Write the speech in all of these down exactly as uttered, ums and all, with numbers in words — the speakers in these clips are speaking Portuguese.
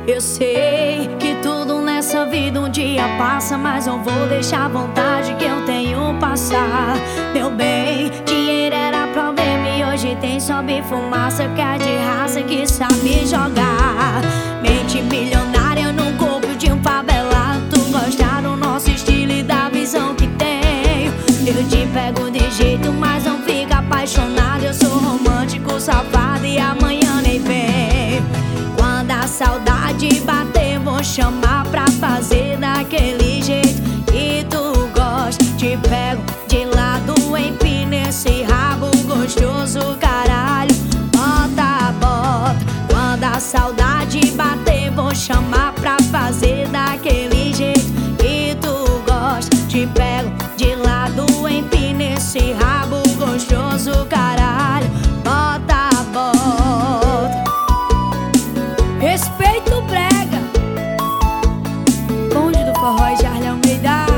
Eu sei que tudo nessa vida um dia passa, mas não vou deixar a vontade que eu tenho passar. Meu bem, dinheiro era problema e hoje tem sobe fumaça, que é de raça que sabe jogar. Mente milionária no corpo de um favelado. Tu gosta do nosso estilo e da visão que tenho. Eu te pego de jeito, mas não fica apaixonado. Eu sou romântico, safado e amanhã nem vem. Quando a saudade bater, vou chamar pra fazer daquele jeito que tu gosta. Te pego de lado, empina esse rabo gostoso, caralho, bota, bota. Quando a saudade bater, vou chamar pra fazer daquele jeito que tu gosta. Te pego de lado, empina esse rabo gostoso, caralho, bota, bota. Respeito brega, bonde do forró e Jardim Almeida.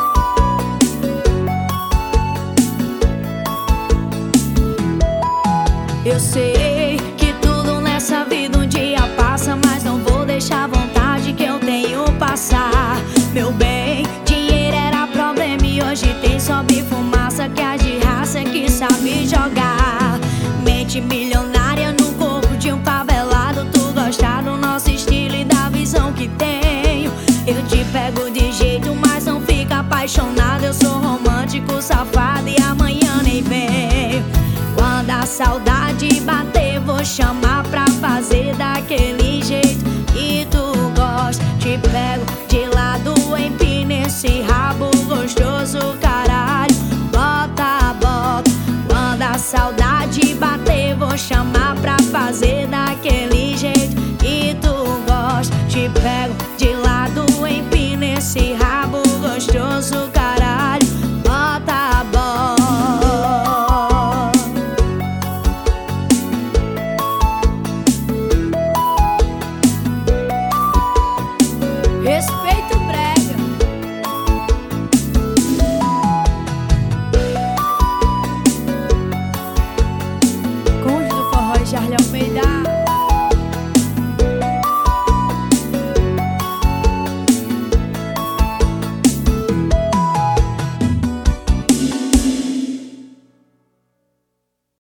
Eu sei que tudo nessa vida um dia passa, mas não vou deixar a vontade que eu tenho passar. Meu bem, dinheiro era problema e hoje tem sobe fumaça, que é de raça que sabe jogar. Mente milionária no corpo de um favelado. Tu gosta do nosso estilo e da visão que tenho. Eu te pego de jeito, mas não fica apaixonado. Eu sou romântico, safado e amanhã nem vem. Quando a saudade bater, vou chamar pra fazer daquele jeito que tu gosta. Te pego de lado, empina esse rabo gostoso, caralho, bota, bota. Quando a saudade